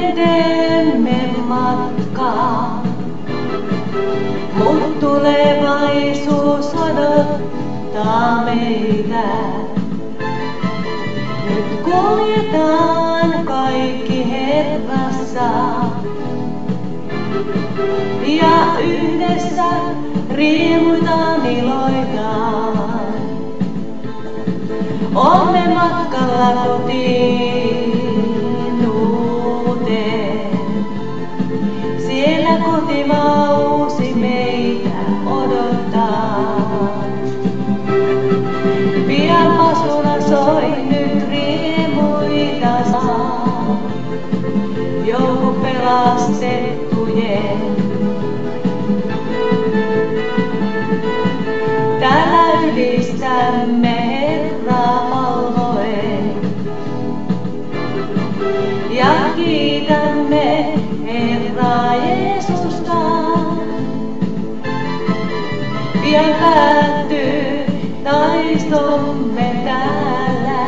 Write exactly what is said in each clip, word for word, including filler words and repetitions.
Yhden teemme matkaa, mut tulevaisuus odottaa meitä. Nyt kuljetaan kaikki Herrassa ja yhdessä riemuitaan iloitaan. Olemme matkalla kotiin uuteen. Siellä kotimaa uusi meitä odottaa. Pian pasuna soi nyt riemuita saa. Joulu pelastettujen. Täällä ylistämme Herraa valvoen ja kiitämme Herraa Jeesusta. Pian päättyy taistomme täällä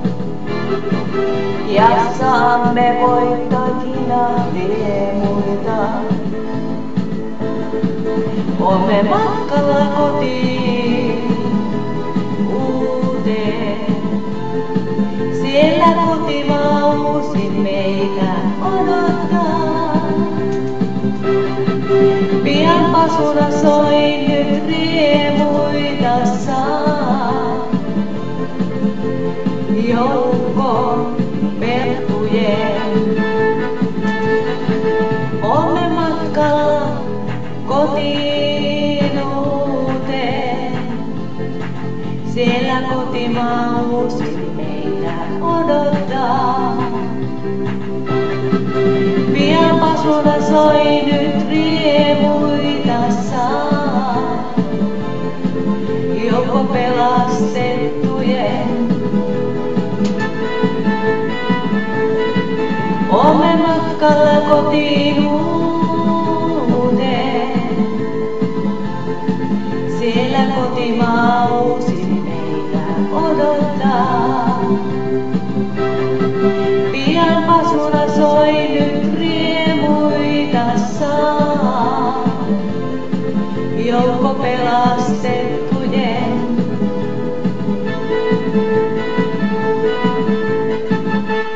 ja saamme voittajina riemuita. Olemme matkalla kotiin uuteen. Siellä kotimaa uusi meitä odottaa. Pian pasuna soi nyt riemuita saa. Joukko pertujen. Olemme matkalla kotiin uuteen. Siellä kotimaa uusi meitä odottaa. Pian pasuna soi nyt riemuita saa. Joko pelastettujen. Olemme matkalla kotiin uuteen. Siellä kotimaa uusi meitä odottaa. Pian pasuna soi nyt